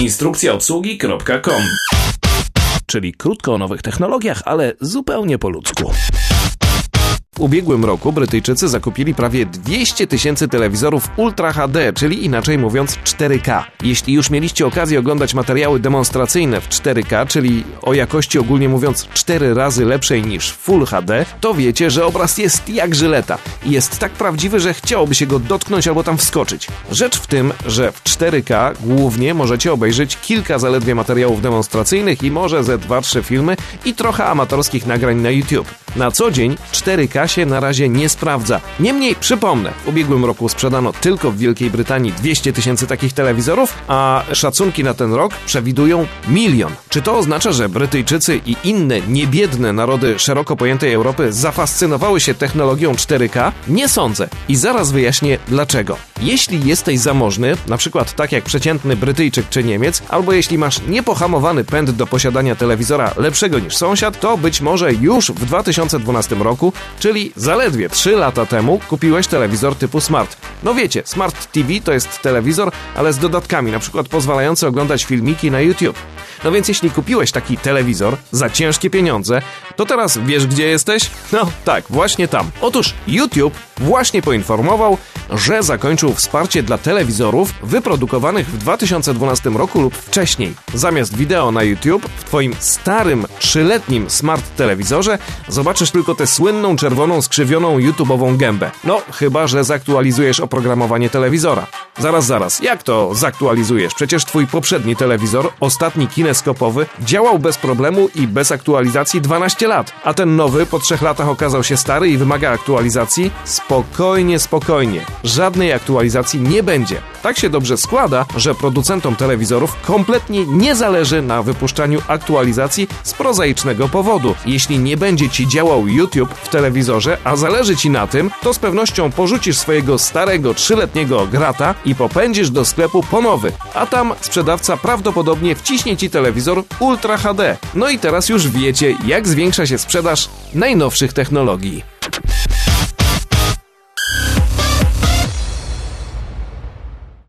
Instrukcjaobsługi.com. Czyli krótko o nowych technologiach, ale zupełnie po ludzku. W ubiegłym roku Brytyjczycy zakupili prawie 200 000 telewizorów Ultra HD, czyli inaczej mówiąc 4K. Jeśli już mieliście okazję oglądać materiały demonstracyjne w 4K, czyli o jakości ogólnie mówiąc 4 razy lepszej niż Full HD, to wiecie, że obraz jest jak żyleta i jest tak prawdziwy, że chciałoby się go dotknąć albo tam wskoczyć. Rzecz w tym, że w 4K głównie możecie obejrzeć kilka zaledwie materiałów demonstracyjnych i może ze 2-3 filmy i trochę amatorskich nagrań na YouTube. Na co dzień 4K się na razie nie sprawdza. Niemniej przypomnę, w ubiegłym roku sprzedano tylko w Wielkiej Brytanii 200 000 takich telewizorów, a szacunki na ten rok przewidują 1 000 000. Czy to oznacza, że Brytyjczycy i inne niebiedne narody szeroko pojętej Europy zafascynowały się technologią 4K? Nie sądzę. I zaraz wyjaśnię dlaczego. Jeśli jesteś zamożny, na przykład tak jak przeciętny Brytyjczyk czy Niemiec, albo jeśli masz niepohamowany pęd do posiadania telewizora lepszego niż sąsiad, to być może już w 2012 roku, czyli zaledwie 3 lata temu, kupiłeś telewizor typu Smart. No wiecie, Smart TV to jest telewizor, ale z dodatkami, na przykład pozwalający oglądać filmiki na YouTube. No więc jeśli kupiłeś taki telewizor za ciężkie pieniądze, to teraz wiesz, gdzie jesteś? No tak, właśnie tam. Otóż YouTube właśnie poinformował, że zakończył wsparcie dla telewizorów wyprodukowanych w 2012 roku lub wcześniej. Zamiast wideo na YouTube, w twoim starym 3-letnim smart telewizorze zobaczysz tylko tę słynną czerwoną skrzywioną YouTube'ową gębę. No, chyba że zaktualizujesz oprogramowanie telewizora. Zaraz, jak to zaktualizujesz? Przecież twój poprzedni telewizor, ostatni kineskopowy, działał bez problemu i bez aktualizacji 12 lat, a ten nowy po 3 latach okazał się stary i wymaga aktualizacji? Spokojnie. Żadnej aktualizacji nie będzie. Tak się dobrze składa, że producentom telewizorów kompletnie nie zależy na wypuszczaniu aktualizacji z prozaicznego powodu. Jeśli nie będzie ci działał YouTube w telewizorze, a zależy ci na tym, to z pewnością porzucisz swojego starego 3-letniego grata i popędzisz do sklepu po nowy, a tam sprzedawca prawdopodobnie wciśnie ci telewizor Ultra HD. No i teraz już wiecie, jak zwiększa się sprzedaż najnowszych technologii.